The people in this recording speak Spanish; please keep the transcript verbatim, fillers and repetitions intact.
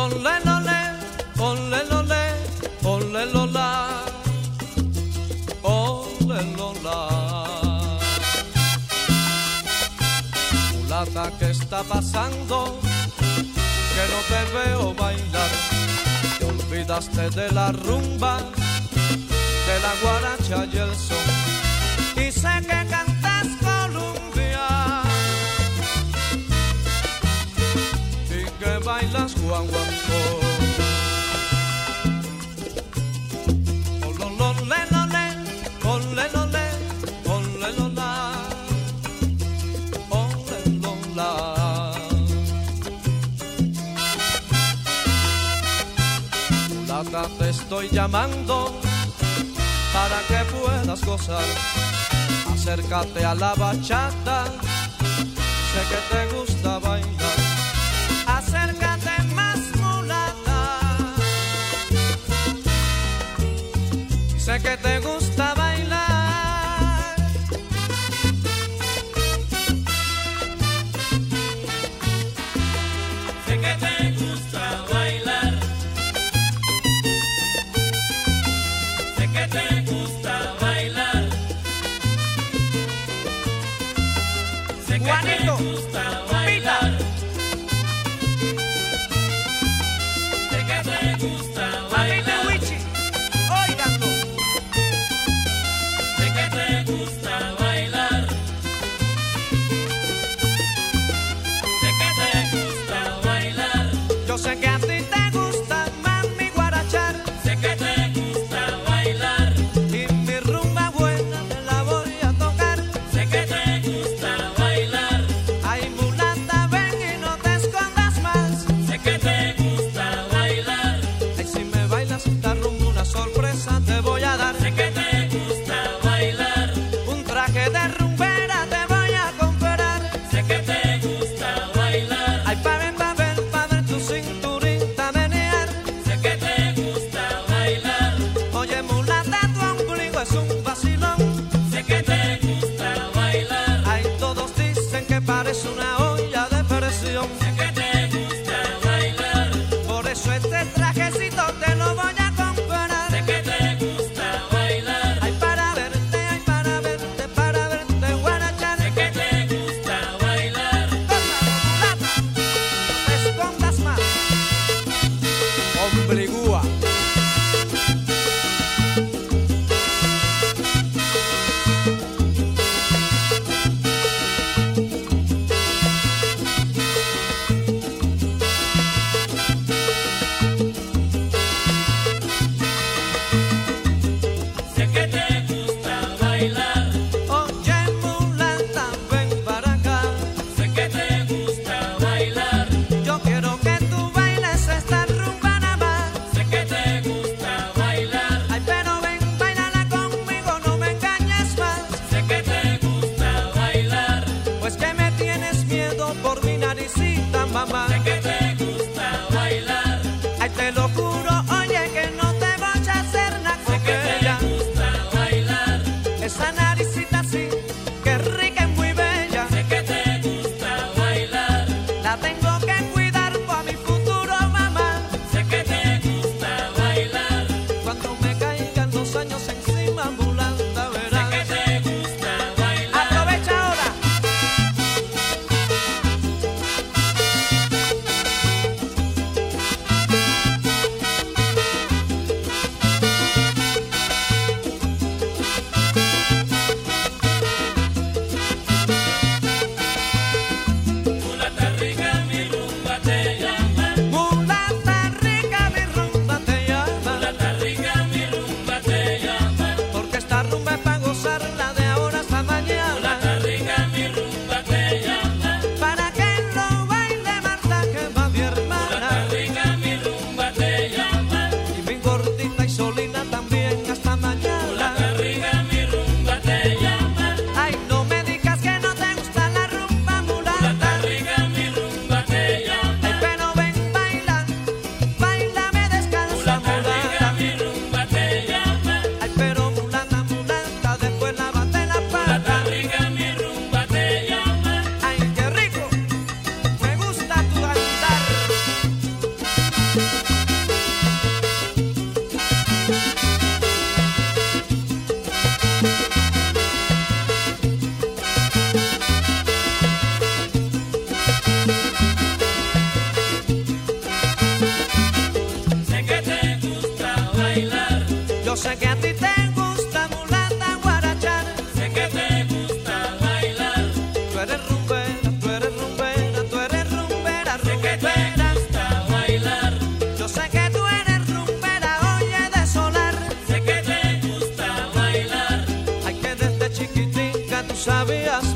Olole, lole, ole, lole, ole, lola, ole, lola. Mulata, ¿qué está pasando? Que no te veo bailar. Te olvidaste de la rumba, de la guaracha y el son. Y sé que cantas Colombia y que bailas guaguancó. Ololole, lole, ole, lole, ole, lola, ole, lola. Mulata, te estoy llamando para que puedas gozar. Acércate a la bachata, sé que te gusta bailar. Acércate más, mulata, sé que te gusta bailar. Sé que te gusta bailar. Sé que te gusta bailar. Sé que Juanito, te gusta bailar. Sé que te gusta bailar. Wichi, óiganlo. Sé que te gusta bailar. Sé que te gusta bailar. Yo sé que a ti te gusta, mami, guarachar. Sé que te gusta bailar. Y mi rumba buena te la voy a tocar. Sé que te gusta bailar. Ay, mulata, ven y no te escondas más. Sé que te gusta bailar. Ay, si me bailas esta rumba, una sorpresa te voy a dar. Sé que te gusta bailar. Un traje de rumbera te voy a comprar. Sé que te gusta bailar. Ay, pa' ver, pa' ver, pa' ver tu cinturita menear. Sé que te gusta bailar. Oye, mulata, tu ombligo es un vacilón. Sé que te gusta bailar. Ay, todos dicen que parece una olla de presión. Sé que te gusta bailar. Por eso este trajecito te lo voy a comprar. Sé que te gusta bailar. Ay, para verte, ay, para verte, para verte sabías